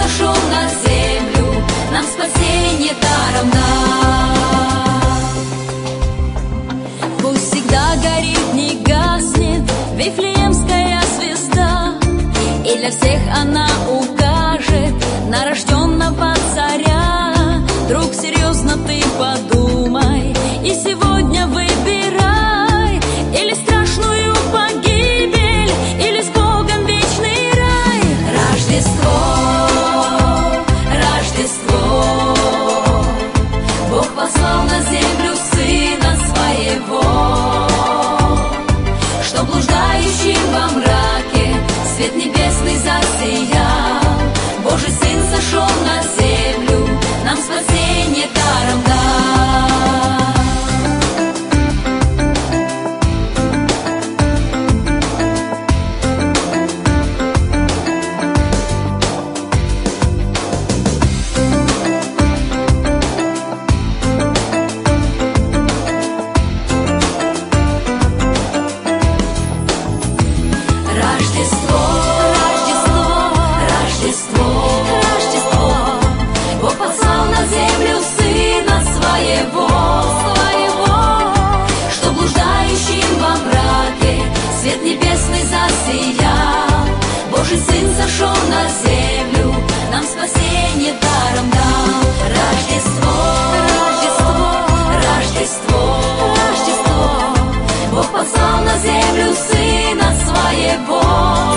сошел на землю, нам спасение даром дал. Пусть всегда горит, не гаснет Вифлеемская звезда, и для всех она укажет на рожденного царя. Друг, серьезно ты подумай и сегодня выбирай: или страшную погибель, или с Богом вечный рай. Рождество, Рождество, Бог послал на землю Сына Своего, что блуждающим во мраке свет небесный засиял. Божий Сын сошел на землю, нам спасение даром дал. Рождество, Рождество, Рождество, Бог послал на землю Сына Своего, что блуждающим во мраке свет небесный засиял. Божий Сын сошел на землю, нам спасение даром дал. Рождество, Рождество, Рождество, Бог послал на землю Сына Своего,